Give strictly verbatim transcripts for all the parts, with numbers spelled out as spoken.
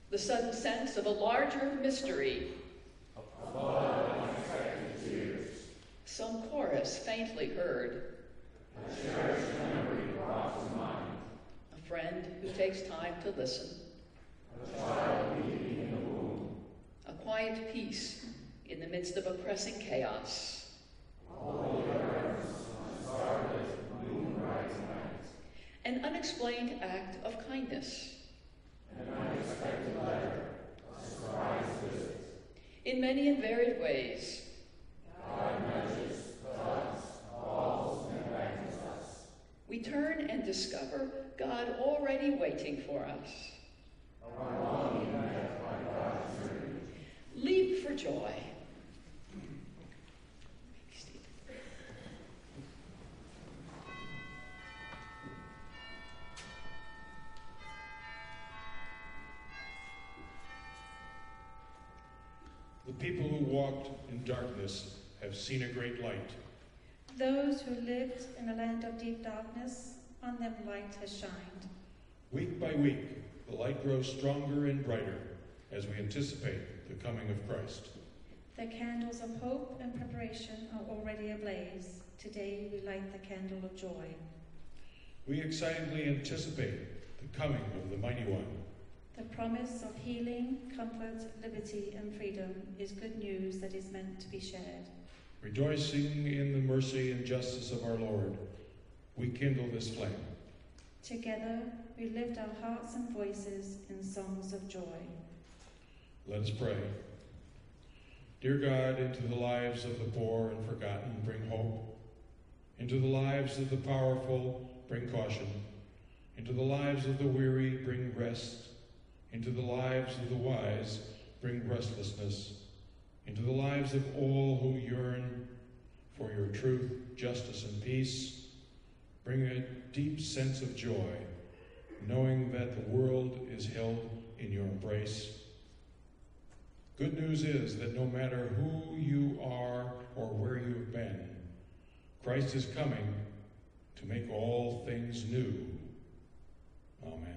The sudden sense of a larger mystery. A flood of unexpected tears. Some chorus faintly heard. A cherished memory brought to mind. A friend who takes time to listen. A child weeping in the womb. A quiet peace in the midst of oppressing chaos. Holy reverence on starlit, moonbright night. An unexplained act of kindness. An unexpected letter, a surprise visit. In many and varied ways. God nudges, tugs, calls, and beckons us. We turn and discover God already waiting for us. Our longing met by God's journey. Leap for joy. The people who walked in darkness have seen a great light. Those who lived in a land of deep darkness, on them light has shined. Week by week, the light grows stronger and brighter as we anticipate the coming of Christ. The candles of hope and preparation are already ablaze. Today we light the candle of joy. We excitedly anticipate the coming of the Mighty One. The promise of healing, comfort, liberty, and freedom is good news that is meant to be shared. Rejoicing in the mercy and justice of our Lord, we kindle this flame. Together, we lift our hearts and voices in songs of joy. Let us pray. Dear God, into the lives of the poor and forgotten, bring hope. Into the lives of the powerful, bring caution. Into the lives of the weary, bring rest. Into the lives of the wise, bring restlessness. Into the lives of all who yearn for your truth, justice, and peace, bring a deep sense of joy, knowing that the world is held in your embrace. Good news is that no matter who you are or where you have been, Christ is coming to make all things new. Amen.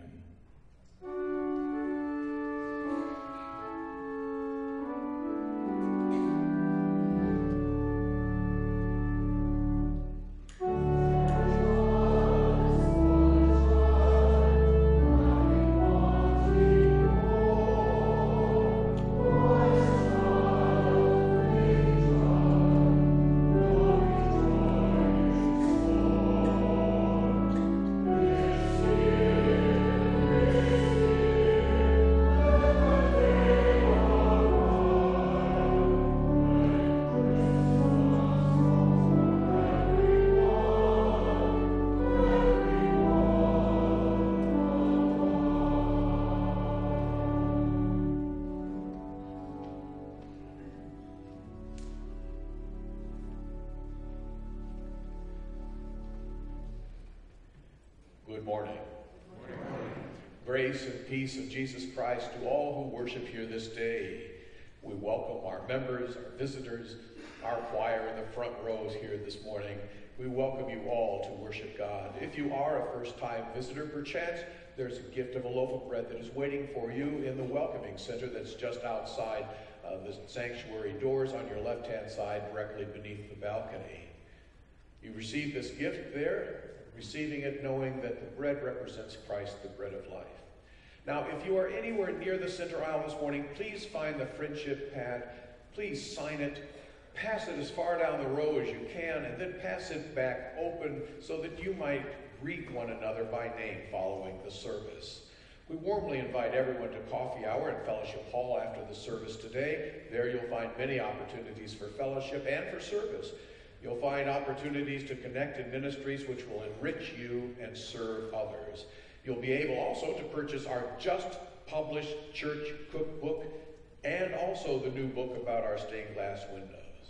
Good morning. Good morning. Grace and peace of Jesus Christ to all who worship here this day. We welcome our members, our visitors, our choir in the front rows here this morning. We welcome you all to worship God. If you are a first-time visitor, perchance there's a gift of a loaf of bread that is waiting for you in the welcoming center that's just outside uh, the sanctuary doors on your left-hand side, directly beneath the balcony. You receive this gift there, receiving it knowing that the bread represents Christ, the bread of life. Now, if you are anywhere near the center aisle this morning, please find the friendship pad. Please sign it. Pass it as far down the row as you can, and then pass it back open so that you might greet one another by name following the service. We warmly invite everyone to coffee hour in Fellowship Hall after the service today. There you'll find many opportunities for fellowship and for service. You'll find opportunities to connect in ministries which will enrich you and serve others. You'll be able also to purchase our just published church cookbook and also the new book about our stained glass windows.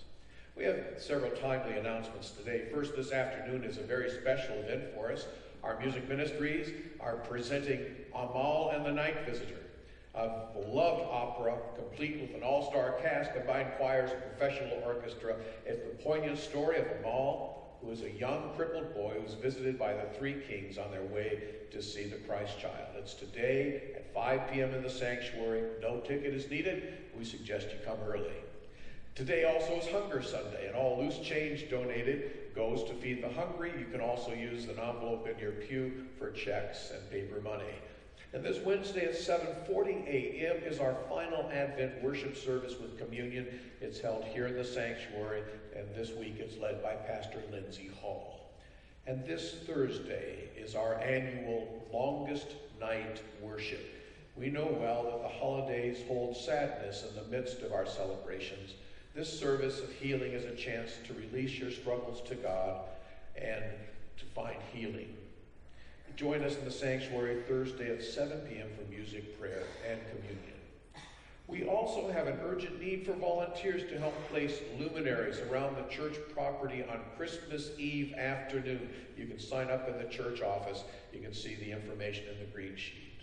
We have several timely announcements today. First, this afternoon is a very special event for us. Our music ministries are presenting Amal and the Night Visitor, a beloved opera complete with an all-star cast, combined choirs, and professional orchestra. It's the poignant story of Amal, who is a young crippled boy who's visited by the three kings on their way to see the Christ child. It's today at five p.m. in the sanctuary. No ticket is needed. We suggest you come early. Today also is Hunger Sunday, and all loose change donated goes to feed the hungry. You can also use an envelope in your pew for checks and paper money. And this Wednesday at seven forty a.m. is our final Advent worship service with communion. It's held here in the sanctuary, and this week it's led by Pastor Lindsay Hall. And this Thursday is our annual longest night worship. We know well that the holidays hold sadness in the midst of our celebrations. This service of healing is a chance to release your struggles to God and to find healing. Join us in the sanctuary Thursday at seven p.m. for music, prayer, and communion. We also have an urgent need for volunteers to help place luminaries around the church property on Christmas Eve afternoon. You can sign up in the church office. You can see the information in the green sheet.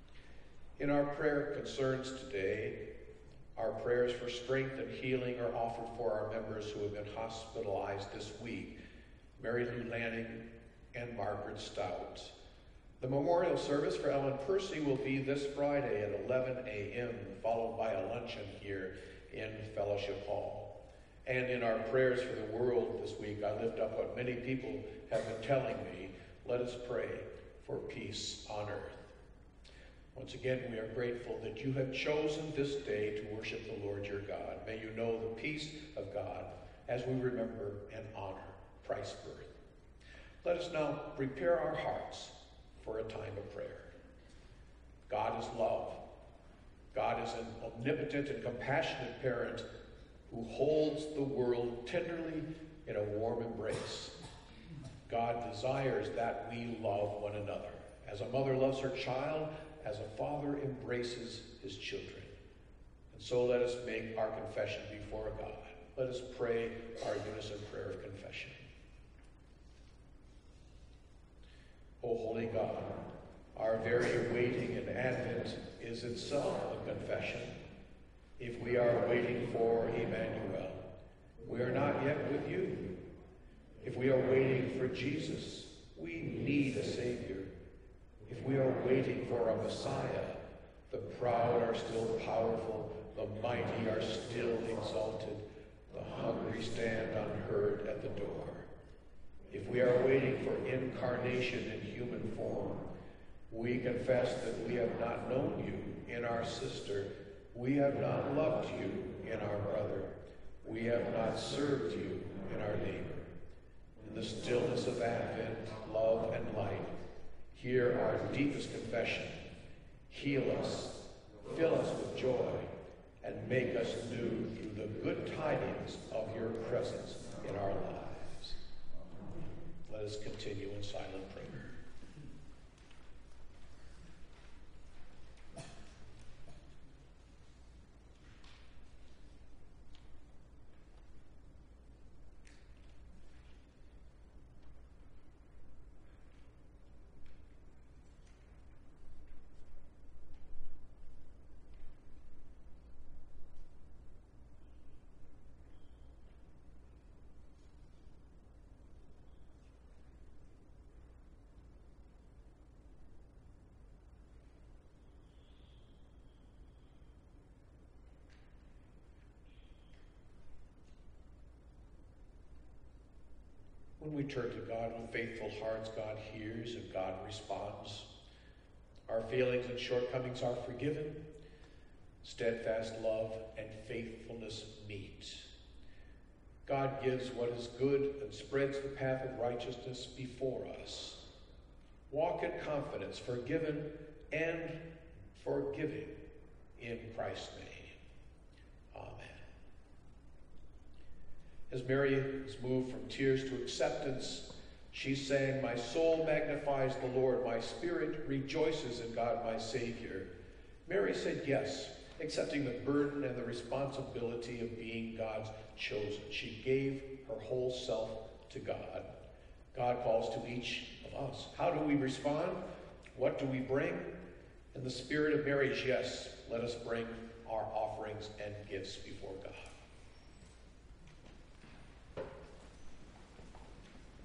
In our prayer concerns today, our prayers for strength and healing are offered for our members who have been hospitalized this week, Mary Lou Lanning and Margaret Stout. The memorial service for Ellen Percy will be this Friday at eleven a.m., followed by a luncheon here in Fellowship Hall. And in our prayers for the world this week, I lift up what many people have been telling me. Let us pray for peace on earth. Once again, we are grateful that you have chosen this day to worship the Lord your God. May you know the peace of God as we remember and honor Christ's birth. Let us now prepare our hearts for a time of prayer. God is love. God is an omnipotent and compassionate parent who holds the world tenderly in a warm embrace. God desires that we love one another. As a mother loves her child, as a father embraces his children. And so let us make our confession before God. Let us pray our unison prayer of confession. O holy God, our very waiting in Advent is itself a confession. If we are waiting for Emmanuel, we are not yet with you. If we are waiting for Jesus, we need a Savior. If we are waiting for a Messiah, the proud are still powerful, the mighty are still exalted, the hungry stand unheard at the door. If we are waiting for incarnation in human form, we confess that we have not known you in our sister. We have not loved you in our brother. We have not served you in our neighbor. In the stillness of Advent, love and light, hear our deepest confession. Heal us, fill us with joy, and make us new through the good tidings of your presence in our lives. Let us continue in silent prayer. When we turn to God with faithful hearts, God hears and God responds. Our failings and shortcomings are forgiven. Steadfast love and faithfulness meet. God gives what is good and spreads the path of righteousness before us. Walk in confidence, forgiven and forgiving in Christ's name. Amen. As Mary is moved from tears to acceptance, she sang, "My soul magnifies the Lord, my spirit rejoices in God my Savior." Mary said yes, accepting the burden and the responsibility of being God's chosen. She gave her whole self to God. God calls to each of us. How do we respond? What do we bring? In the spirit of Mary's yes, let us bring our offerings and gifts before God.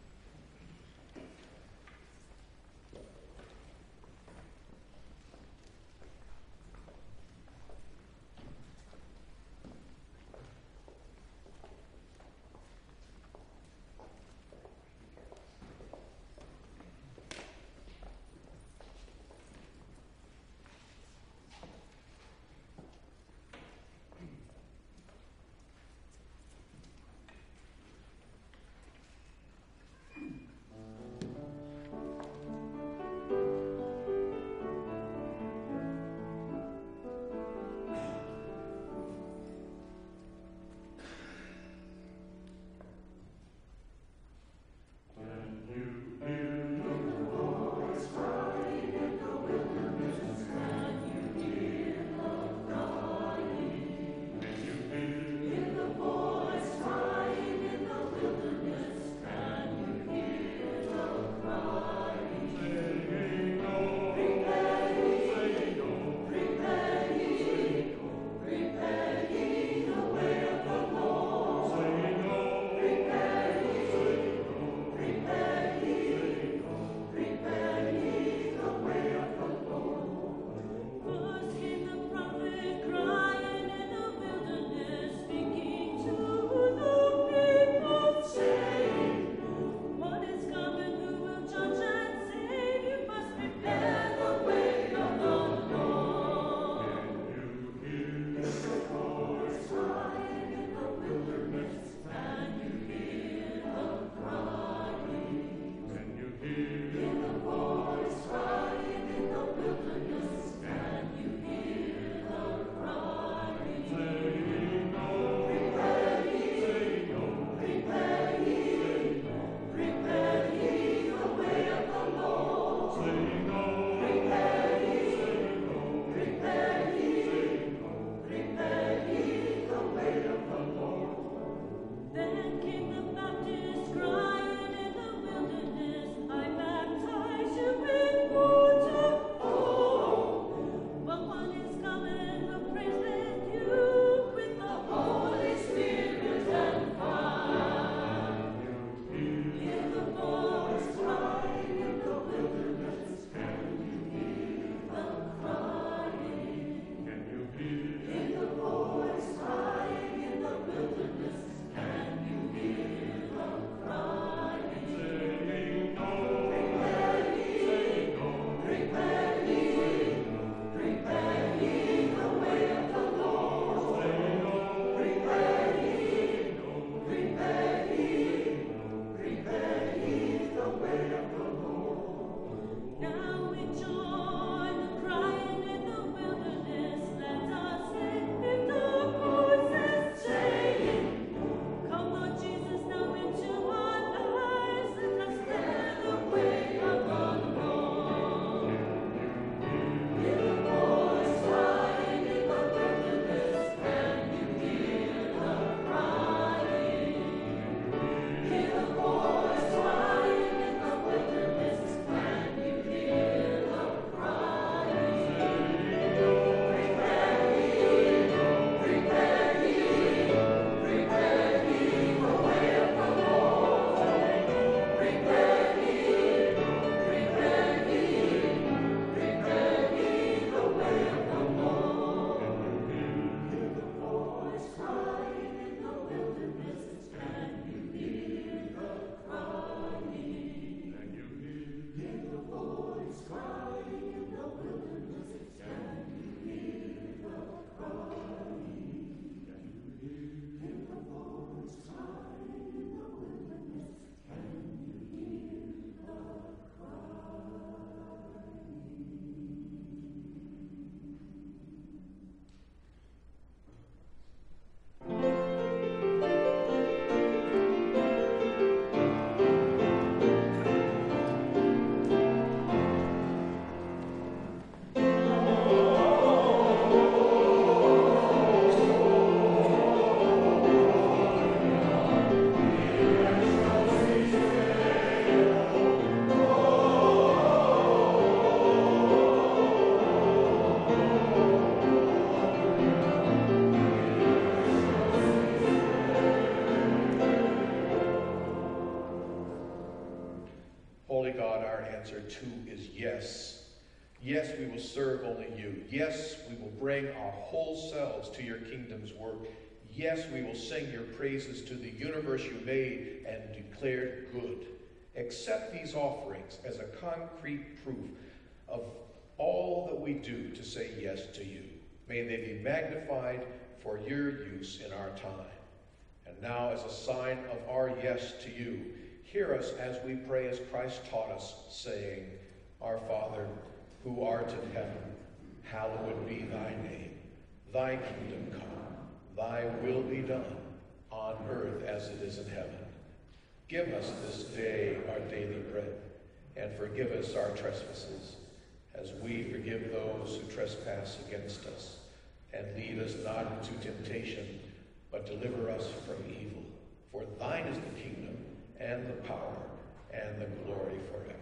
answer too is yes. Yes, we will serve only you. Yes, we will bring our whole selves to your kingdom's work. Yes, we will sing your praises to the universe you made and declared good. Accept these offerings as a concrete proof of all that we do to say yes to you. May they be magnified for your use in our time. And now, as a sign of our yes to you, hear us as we pray as Christ taught us, saying, Our Father, who art in heaven, hallowed be thy name. Thy kingdom come, thy will be done, on earth as it is in heaven. Give us this day our daily bread, and forgive us our trespasses, as we forgive those who trespass against us. And lead us not into temptation, but deliver us from evil. For thine is the kingdom, and the power, and the glory forever.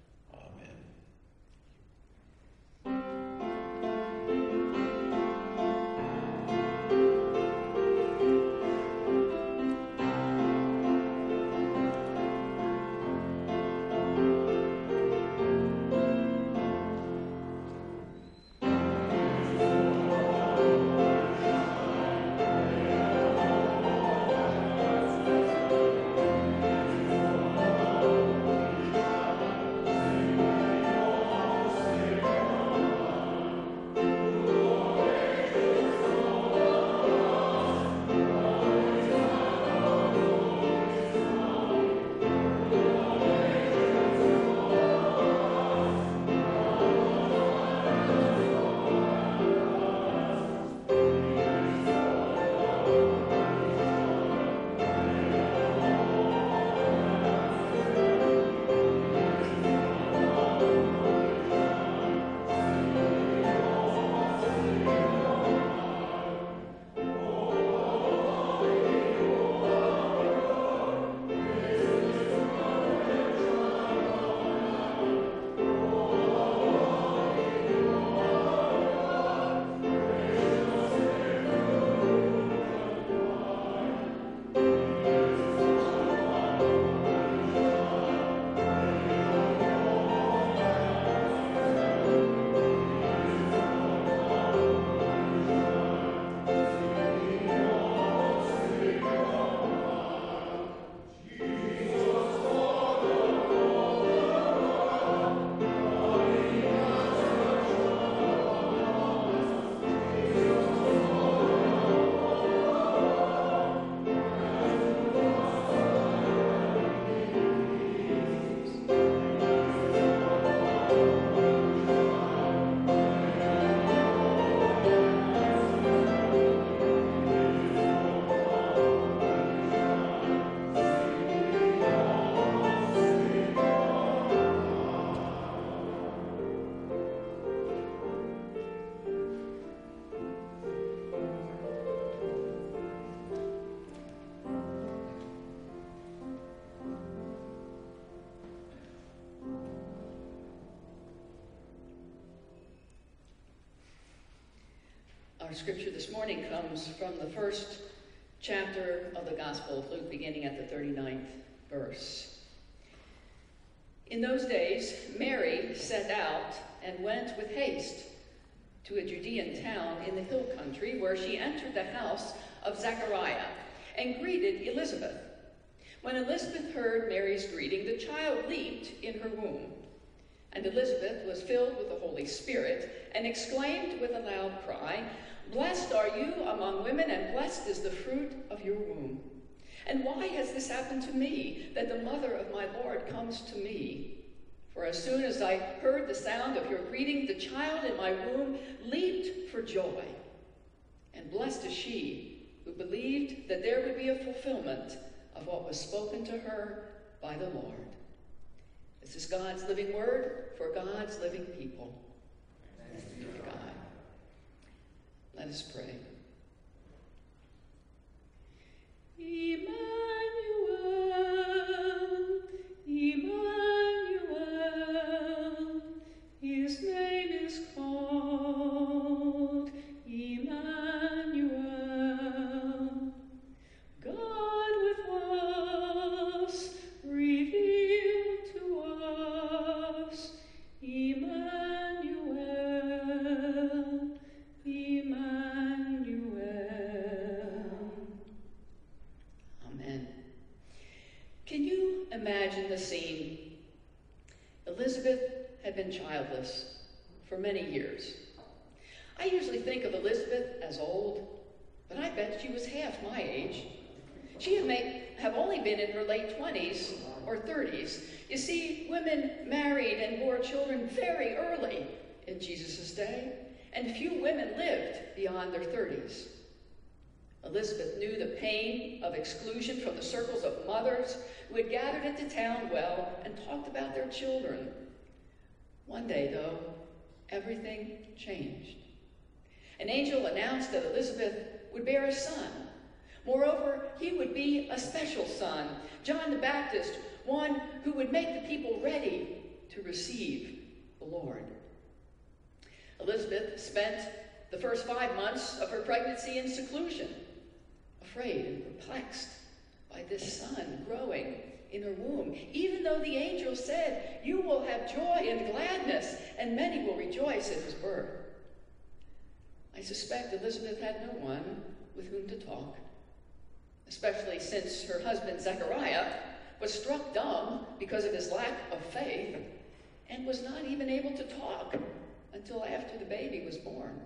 Our scripture this morning comes from the first chapter of the Gospel of Luke, beginning at the thirty-ninth verse. In those days, Mary set out and went with haste to a Judean town in the hill country, where she entered the house of Zechariah and greeted Elizabeth. When Elizabeth heard Mary's greeting, the child leaped in her womb. And Elizabeth was filled with the Holy Spirit and exclaimed with a loud cry, "Blessed are you among women, and blessed is the fruit of your womb. And why has this happened to me, that the mother of my Lord comes to me? For as soon as I heard the sound of your greeting, the child in my womb leaped for joy. And blessed is she who believed that there would be a fulfillment of what was spoken to her by the Lord." This is God's living word for God's living people. Thanks be to God. Let us pray. Emmanuel, Emmanuel, his name is called Emmanuel. God with us, revealed to us imagine the scene. Elizabeth had been childless for many years. I usually think of Elizabeth as old, but I bet she was half my age. She may have only been in her late twenties or thirties. You see, women married and bore children very early in Jesus' day, and few women lived beyond their thirties. Elizabeth knew the pain of exclusion from the circles of mothers who had gathered into town well and talked about their children. One day, though, everything changed. An angel announced that Elizabeth would bear a son. Moreover, he would be a special son, John the Baptist, one who would make the people ready to receive the Lord. Elizabeth spent the first five months of her pregnancy in seclusion, afraid and perplexed by this son growing in her womb, even though the angel said, "You will have joy and gladness, and many will rejoice at his birth." I suspect Elizabeth had no one with whom to talk, especially since her husband Zechariah was struck dumb because of his lack of faith and was not even able to talk until after the baby was born.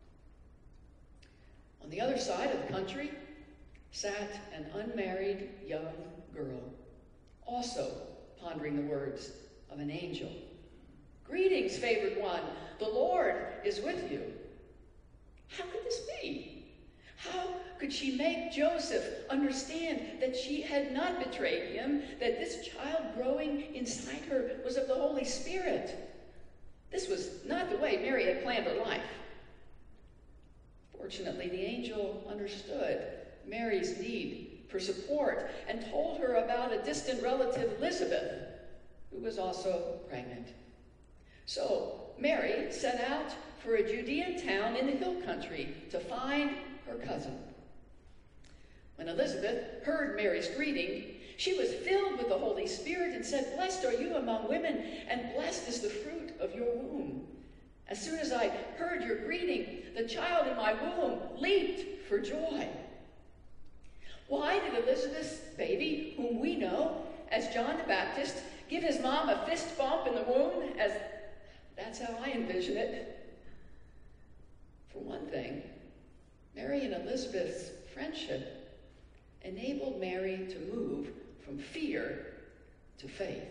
On the other side of the country sat an unmarried young girl, also pondering the words of an angel. "Greetings, favored one, the Lord is with you." How could this be? How could she make Joseph understand that she had not betrayed him, that this child growing inside her was of the Holy Spirit? This was not the way Mary had planned her life. Fortunately, the angel understood Mary's need for support and told her about a distant relative, Elizabeth, who was also pregnant. So Mary set out for a Judean town in the hill country to find her cousin. When Elizabeth heard Mary's greeting, she was filled with the Holy Spirit and said, "Blessed are you among women, and blessed is the fruit of your womb. As soon as I heard your greeting, the child in my womb leaped for joy." Why did Elizabeth's baby, whom we know as John the Baptist, give his mom a fist bump in the womb? As that's how I envision it. For one thing, Mary and Elizabeth's friendship enabled Mary to move from fear to faith.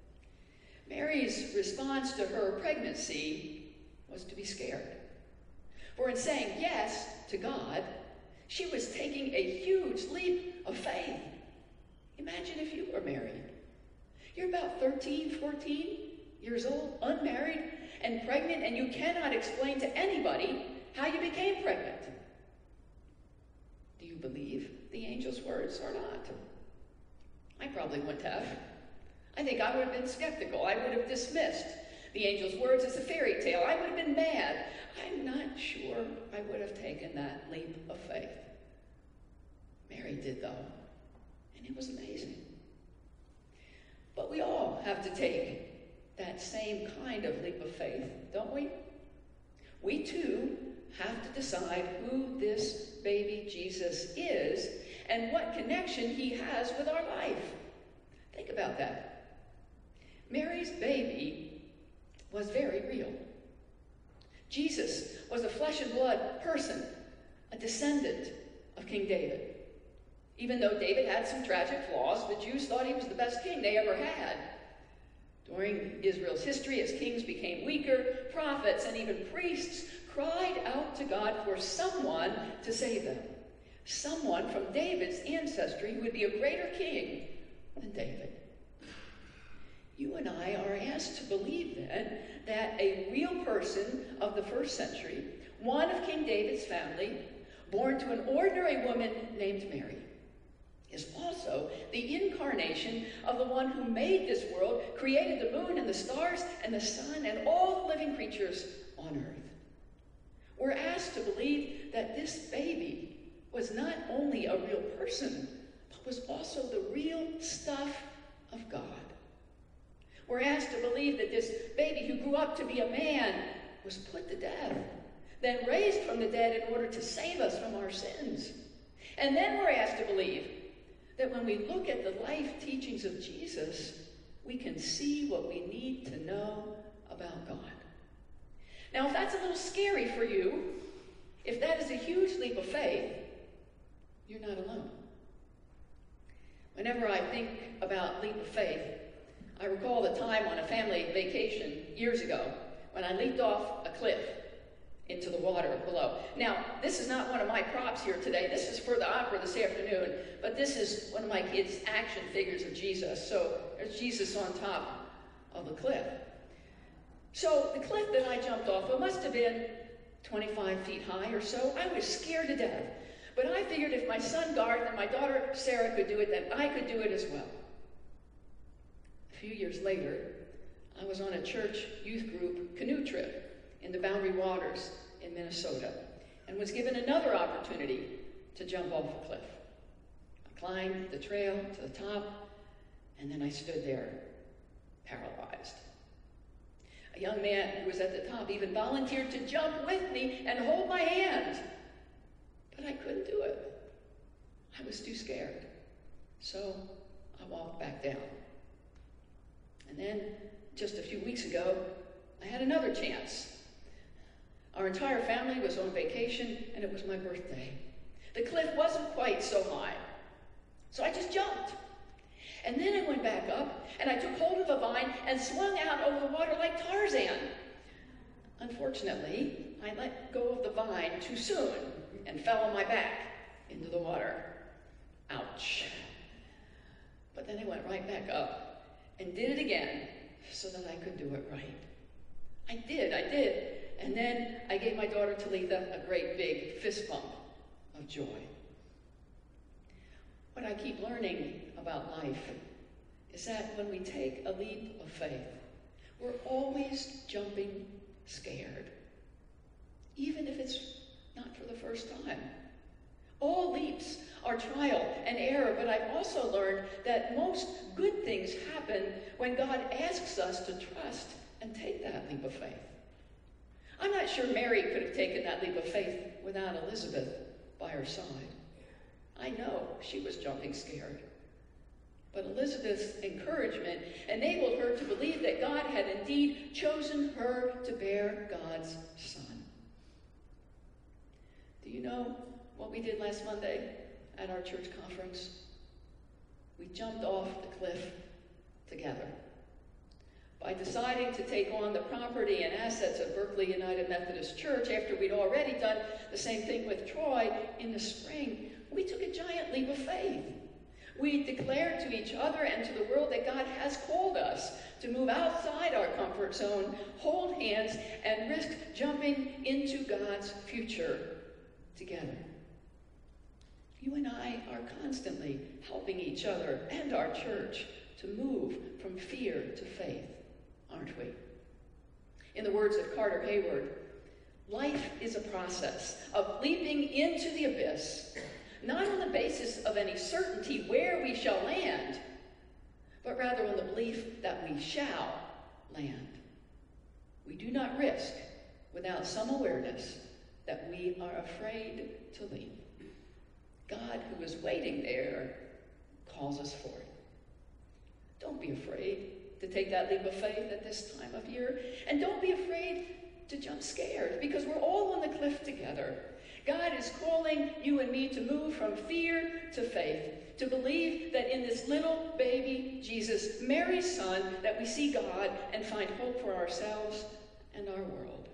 Mary's response to her pregnancy was to be scared. For in saying yes to God, she was taking a huge leap of faith. Imagine if you were married. You're about thirteen, fourteen years old, unmarried, and pregnant, and you cannot explain to anybody how you became pregnant. Do you believe the angel's words or not? I probably wouldn't have. I think I would have been skeptical. I would have dismissed the angel's words as a fairy tale. I would have been mad. I'm not sure I would have taken that leap of faith. Mary did, though, and it was amazing. But we all have to take that same kind of leap of faith, don't we? We too have to decide who this baby Jesus is and what connection he has with our life. Think about that. Mary's baby was very real. Jesus was a flesh and blood person, a descendant of King David. Even though David had some tragic flaws, the Jews thought he was the best king they ever had. During Israel's history, as kings became weaker, prophets and even priests cried out to God for someone to save them. Someone from David's ancestry who would be a greater king than David. You and I are asked to believe then that a real person of the first century, one of King David's family, born to an ordinary woman named Mary, is also the incarnation of the one who made this world, created the moon and the stars and the sun and all the living creatures on earth. We're asked to believe that this baby was not only a real person, but was also the real stuff of God. We're asked to believe that this baby who grew up to be a man was put to death, then raised from the dead in order to save us from our sins. And then we're asked to believe that when we look at the life teachings of Jesus, we can see what we need to know about God. Now, if that's a little scary for you, if that is a huge leap of faith, you're not alone. Whenever I think about leap of faith, I recall the time on a family vacation years ago when I leaped off a cliff into the water below. Now, this is not one of my props here today. This is for the opera this afternoon, but this is one of my kids' action figures of Jesus. So there's Jesus on top of the cliff. So the cliff that I jumped off of must have been twenty-five feet high or so. I was scared to death. But I figured if my son Garth and my daughter Sarah could do it, then I could do it as well. A few years later, I was on a church youth group canoe trip in the Boundary Waters in Minnesota and was given another opportunity to jump off a cliff. I climbed the trail to the top, and then I stood there paralyzed. A young man who was at the top even volunteered to jump with me and hold my hand. But I couldn't do it. I was too scared. So I walked back down. And then, just a few weeks ago, I had another chance. Our entire family was on vacation, and it was my birthday. The cliff wasn't quite so high. So I just jumped. And then I went back up, and I took hold of a vine and swung out over the water like Tarzan. Unfortunately, I let go of the vine too soon and fell on my back into the water. Ouch. But then I went right back up and did it again so that I could do it right. I did, I did. And then I gave my daughter Talitha a great big fist bump of joy. What I keep learning about life is that when we take a leap of faith, we're always jumping scared, even if it's not for the first time. All leaps are trial and error, but I've also learned that most good things happen when God asks us to trust and take that leap of faith. I'm not sure Mary could have taken that leap of faith without Elizabeth by her side. I know she was jumping scared. But Elizabeth's encouragement enabled her to believe that God had indeed chosen her to bear God's Son. Do you know what we did last Monday at our church conference? We jumped off the cliff together. By deciding to take on the property and assets of Berkeley United Methodist Church after we'd already done the same thing with Troy in the spring, we took a giant leap of faith. We declared to each other and to the world that God has called us to move outside our comfort zone, hold hands, and risk jumping into God's future together. You and I are constantly helping each other and our church to move from fear to faith, aren't we? In the words of Carter Hayward, life is a process of leaping into the abyss, not on the basis of any certainty where we shall land, but rather on the belief that we shall land. We do not risk without some awareness that we are afraid to leap. God, who is waiting there, calls us forth. Don't be afraid to take that leap of faith at this time of year. And don't be afraid to jump scared, because we're all on the cliff together. God is calling you and me to move from fear to faith, to believe that in this little baby Jesus, Mary's son, that we see God and find hope for ourselves and our world.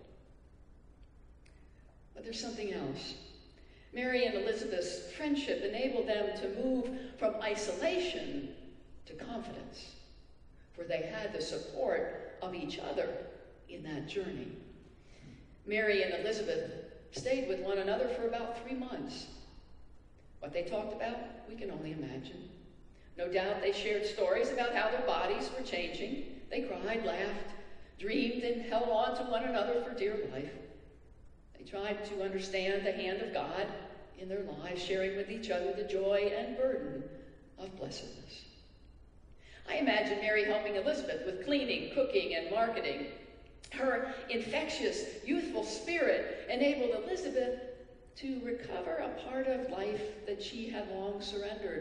But there's something else. Mary and Elizabeth's friendship enabled them to move from isolation to confidence, for they had the support of each other in that journey. Mary and Elizabeth stayed with one another for about three months. What they talked about, we can only imagine. No doubt they shared stories about how their bodies were changing. They cried, laughed, dreamed, and held on to one another for dear life. They tried to understand the hand of God in their lives, sharing with each other the joy and burden of blessedness. I imagine Mary helping Elizabeth with cleaning, cooking, and marketing. Her infectious, youthful spirit enabled Elizabeth to recover a part of life that she had long surrendered to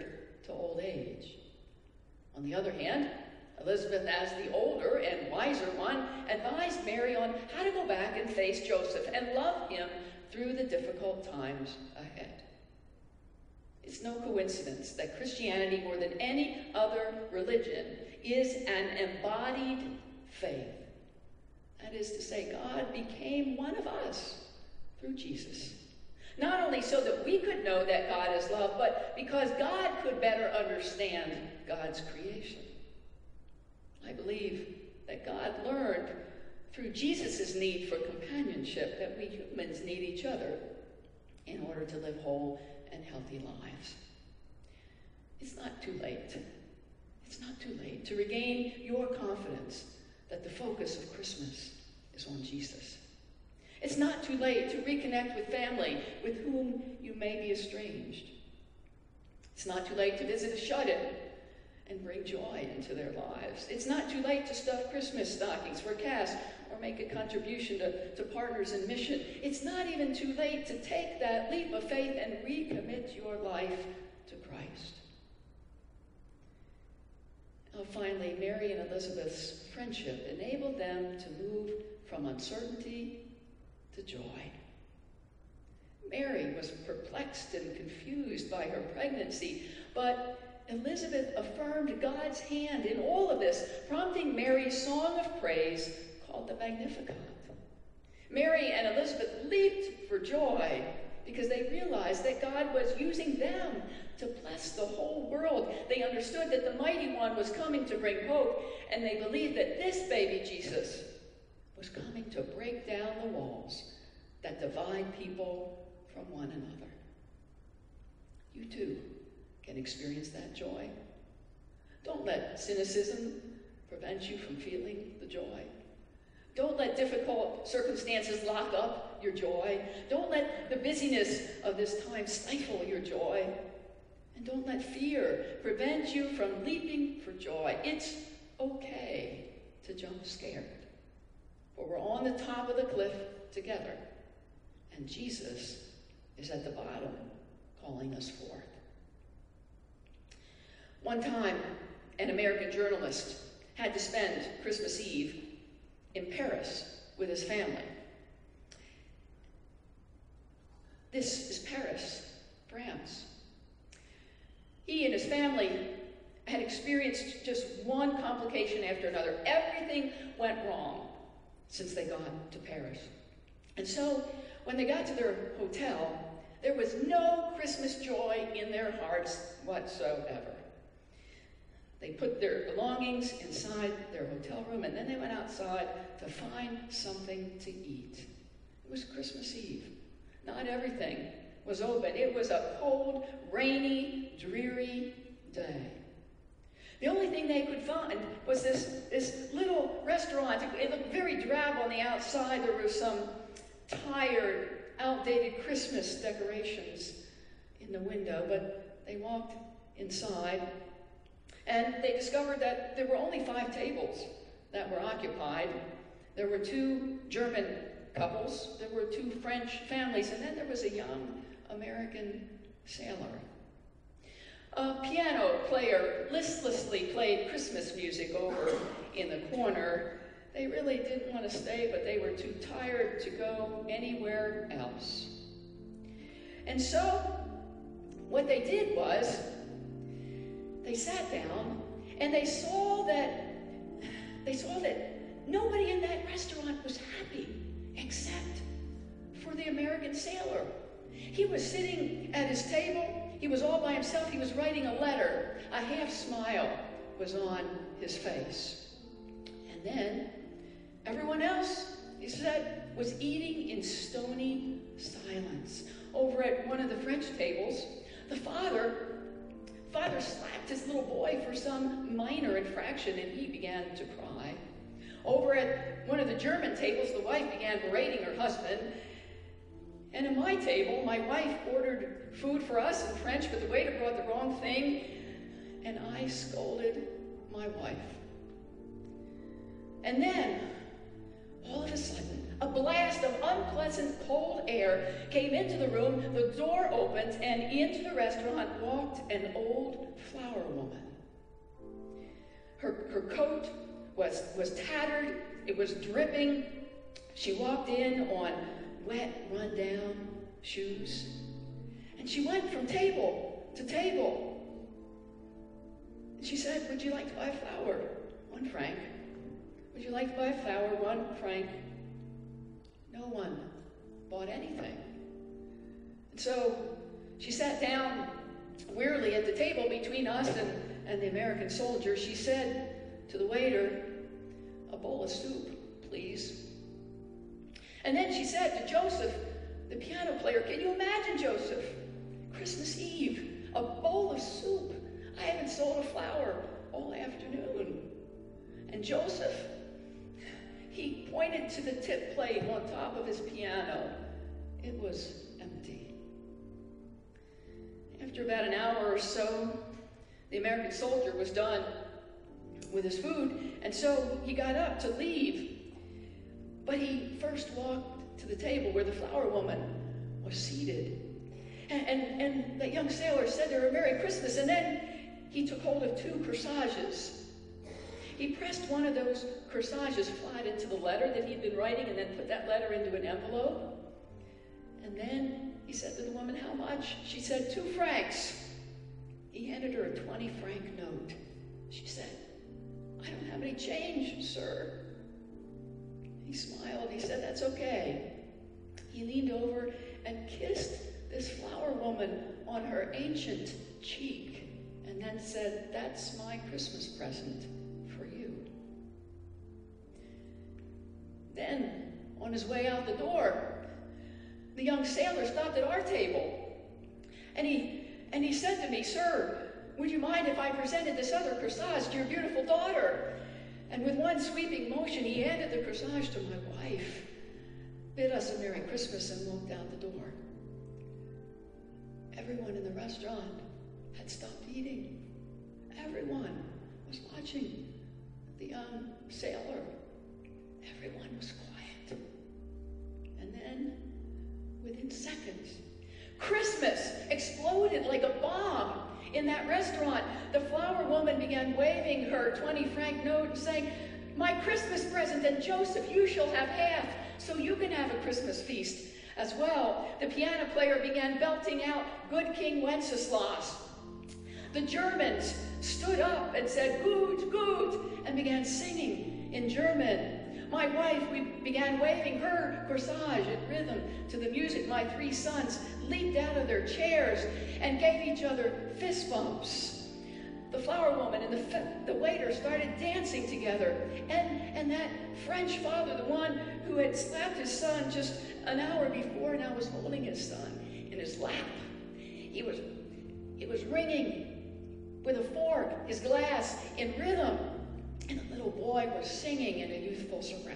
to old age. On the other hand, Elizabeth, as the older and wiser one, advised Mary on how to go back and face Joseph and love him through the difficult times ahead. It's no coincidence that Christianity, more than any other religion, is an embodied faith. That is to say, God became one of us through Jesus. Not only so that we could know that God is love, but because God could better understand God's creation. I believe that God learned through Jesus' need for companionship that we humans need each other in order to live whole and healthy lives. It's not too late. It's not too late to regain your confidence that the focus of Christmas is on Jesus. It's not too late to reconnect with family with whom you may be estranged. It's not too late to visit a shut-in and bring joy into their lives. It's not too late to stuff Christmas stockings for Cass or make a contribution to, to Partners in Mission. It's not even too late to take that leap of faith and recommit your life to Christ. Oh, finally, Mary and Elizabeth's friendship enabled them to move from uncertainty to joy. Mary was perplexed and confused by her pregnancy, but Elizabeth affirmed God's hand in all of this, prompting Mary's song of praise called the Magnificat. Mary and Elizabeth leaped for joy because they realized that God was using them to bless the whole world. They understood that the Mighty One was coming to bring hope, and they believed that this baby Jesus was coming to break down the walls that divide people from one another. You too can experience that joy. Don't let cynicism prevent you from feeling the joy. Don't let difficult circumstances lock up your joy. Don't let the busyness of this time stifle your joy. And don't let fear prevent you from leaping for joy. It's okay to jump scared. For we're on the top of the cliff together. And Jesus is at the bottom calling us forth. One time, an American journalist had to spend Christmas Eve in Paris with his family. This is Paris, France. He and his family had experienced just one complication after another. Everything went wrong since they got to Paris. And so, when they got to their hotel, there was no Christmas joy in their hearts whatsoever. They put their belongings inside their hotel room, and then they went outside to find something to eat. It was Christmas Eve. Not everything was open. It was a cold, rainy, dreary day. The only thing they could find was this, this little restaurant. It looked very drab on the outside. There were some tired, outdated Christmas decorations in the window, but they walked inside, and they discovered that there were only five tables that were occupied. There were two German couples, there were two French families, and then there was a young American sailor. A piano player listlessly played Christmas music over in the corner. They really didn't want to stay, but they were too tired to go anywhere else. And so, what they did was, they sat down and they saw that they saw that nobody in that restaurant was happy except for the American sailor. He was sitting at his table. He was all by himself. He was writing a letter. A half smile was on his face. And then everyone else, he said, was eating in stony silence. Over at one of the French tables, the father Father slapped his little boy for some minor infraction, and he began to cry. Over at one of the German tables, the wife began berating her husband. And at my table, my wife ordered food for us in French, but the waiter brought the wrong thing, and I scolded my wife. And then, all of a sudden, A blast of unpleasant cold air came into the room, the door opened, and into the restaurant walked an old flower woman. Her, her coat was, was tattered, it was dripping. She walked in on wet, run-down shoes. And she went from table to table. She said, "Would you like to buy a flower?" One franc. "Would you like to buy a flower?" One franc. No one bought anything. And so she sat down wearily at the table between us and, and the American soldier. She said to the waiter, "A bowl of soup, please." And then she said to Joseph, the piano player, "Can you imagine, Joseph? Christmas Eve, a bowl of soup. I haven't sold a flower all afternoon." And Joseph, he pointed to the tip plate on top of his piano. It was empty. After about an hour or so, the American soldier was done with his food, and so he got up to leave. But he first walked to the table where the flower woman was seated. And, and, and that young sailor said to her, "Merry Christmas," and then he took hold of two corsages. He pressed one of those corsages flat into the letter that he'd been writing and then put that letter into an envelope. And then he said to the woman, "How much?" She said, "Two francs." He handed her a twenty franc note. She said, "I don't have any change, sir." He smiled. He said, "That's okay." He leaned over and kissed this flower woman on her ancient cheek and then said, "That's my Christmas present for you." Then, on his way out the door, the young sailor stopped at our table. And he, and he said to me, "Sir, would you mind if I presented this other corsage to your beautiful daughter?" And with one sweeping motion, he handed the corsage to my wife, bid us a Merry Christmas, and walked out the door. Everyone in the restaurant had stopped eating. Everyone was watching the young sailor. Everyone was quiet. And then, within seconds, Christmas exploded like a bomb. In that restaurant, the flower woman began waving her twenty franc note and saying, "My Christmas present, and Joseph, you shall have half, so you can have a Christmas feast as well." The piano player began belting out "Good King Wenceslas." The Germans stood up and said, "Gut, gut," and began singing in German. My wife, we began waving her corsage in rhythm to the music. My three sons leaped out of their chairs and gave each other fist bumps. The flower woman and the, the waiter started dancing together. And, and that French father, the one who had slapped his son just an hour before, now was holding his son in his lap. He was, he was ringing with a fork his glass in rhythm. And the little boy was singing in a youthful soprano.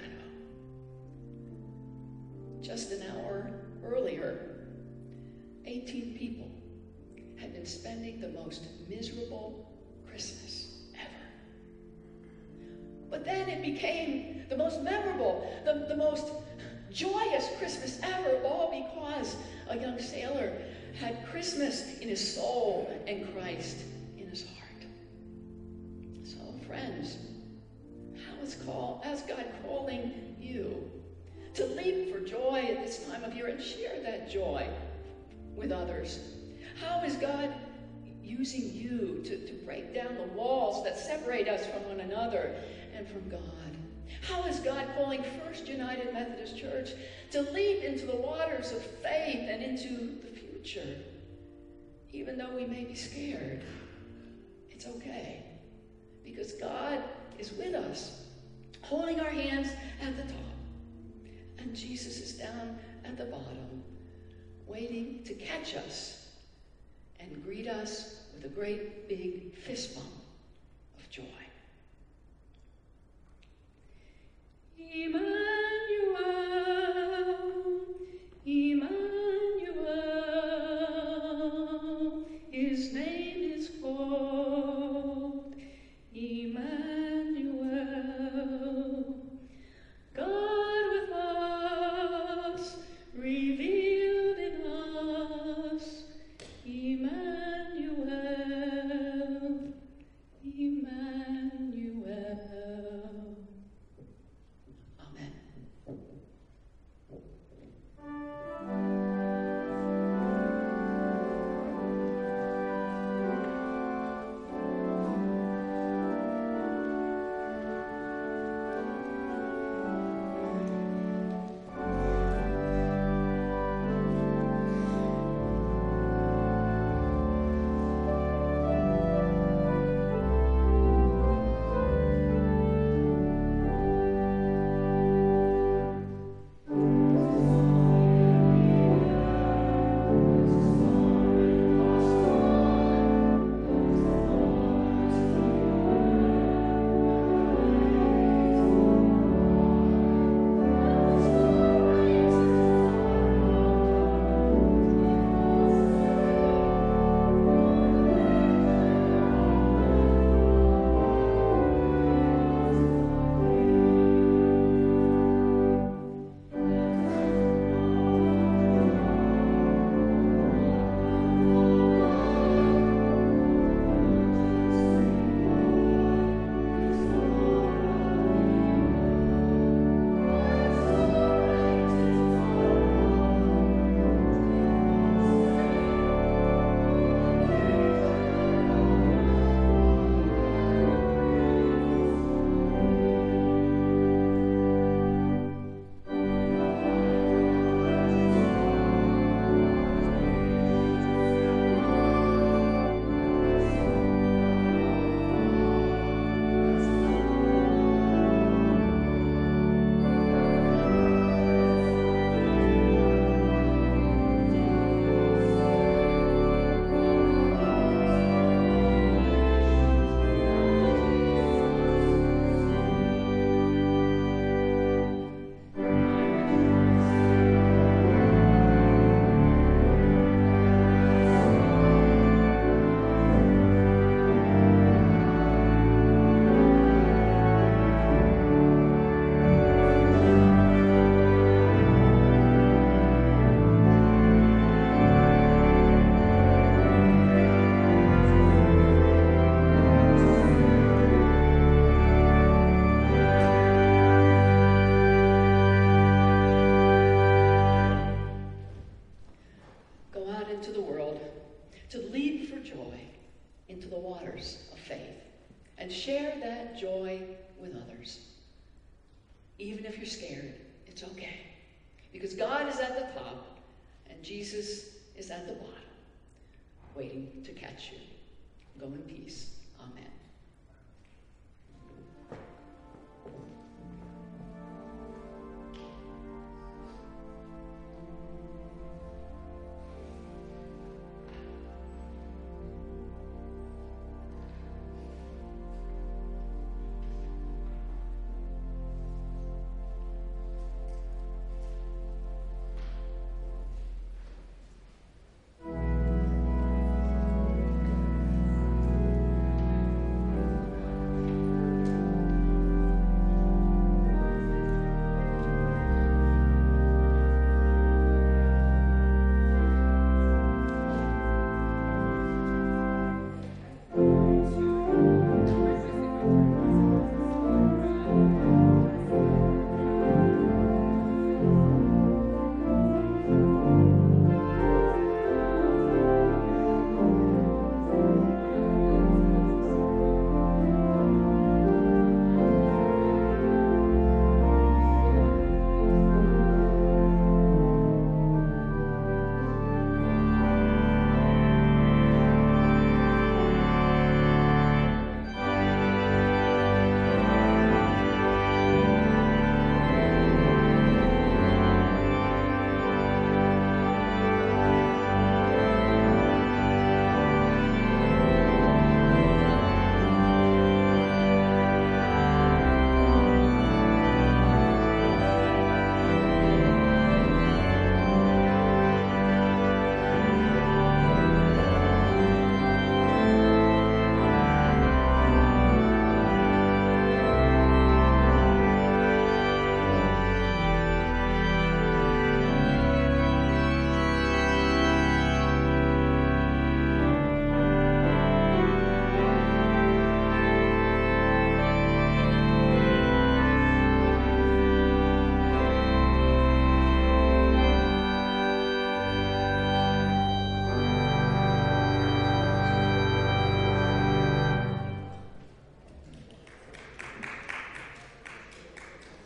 Just an hour earlier, eighteen people had been spending the most miserable Christmas ever. But then it became the most memorable, the, the most joyous Christmas ever, all because a young sailor had Christmas in his soul and Christ in his heart. So, friends, how is, call, how's God calling you to leap for joy at this time of year and share that joy with others? How is God using you to, to break down the walls that separate us from one another and from God? How is God calling First United Methodist Church to leap into the waters of faith and into the future? Even though we may be scared, it's okay, because God is with us, holding our hands at the top, and Jesus is down at the bottom, waiting to catch us and greet us with a great big fist bump of joy. Emmanuel, Emmanuel, his name is called Emmanuel, God with us. joy into the waters of faith and share that joy with others. Even if you're scared, it's okay. Because God is at the top and Jesus is at the bottom, waiting to catch you. Go in peace. Amen.